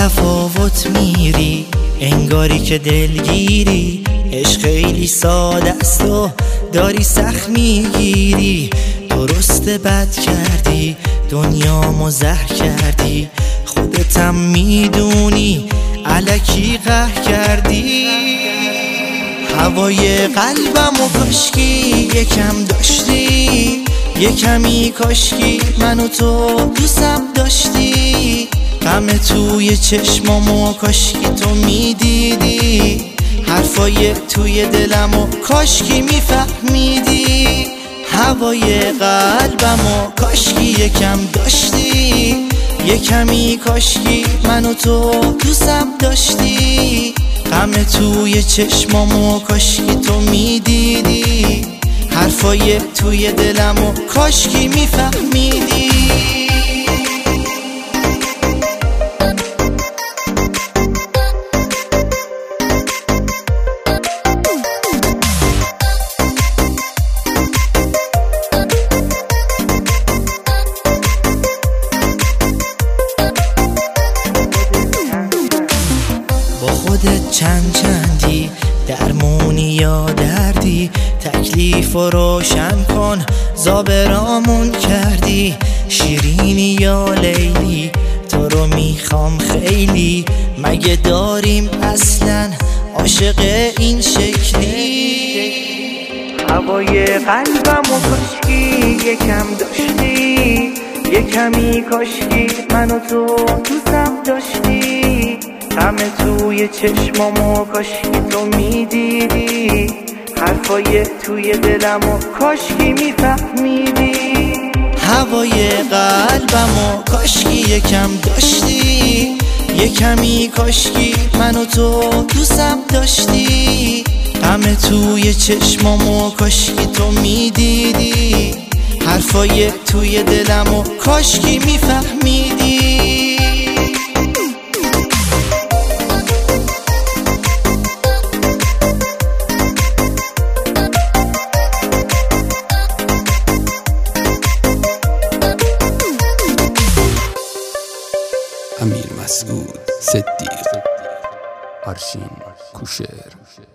تفاوت میری، انگاری که دلگیری. عشق خیلی ساده است و داری سخت میگیری. درسته بد کردی، دنیامو زهر کردی. خودتم میدونی الکی قهر کردی. هوای قلبمو کاشکی یکم داشتی، یه کمی کاشکی منو تو دوستم داشتی. غم توی چشمامو کاشکی تو میدیدی، حرفای توی دلمو کاشکی میفهمیدی. هوای قلبمو کاشکی یکم داشتی، یه کمی کاشکی منو تو دوستم داشتی. غم توی چشمامو کاشکی تو میدیدی، حرفای توی دلمو کاشکی میفهمیدی. با خودت چندی، درمونی یا دردی. تکلیف رو روشن کن، زابرامون کردی. شیرینی یا لیلی، تو رو میخوام خیلی. مگه داریم اصلا عاشق این شکلی؟ هوای قلبمو کاشکی یکم داشتی، یه کمی کاشکی منو تو دوستم داشتی. غم توی چشمامو کاشکی تو میدیدی، حرفای توی دلمو کاشکی میفهمیدی. هوای قلبمو کاشکی یکم داشتی، یه کمی کاشکی منو تو دوستم داشتی. غم توی چشمامو کاشکی تو میدیدی، حرفای توی دلمو کاشکی میفهمیدی. امیر مسعود صدیق، آرشین کوشر.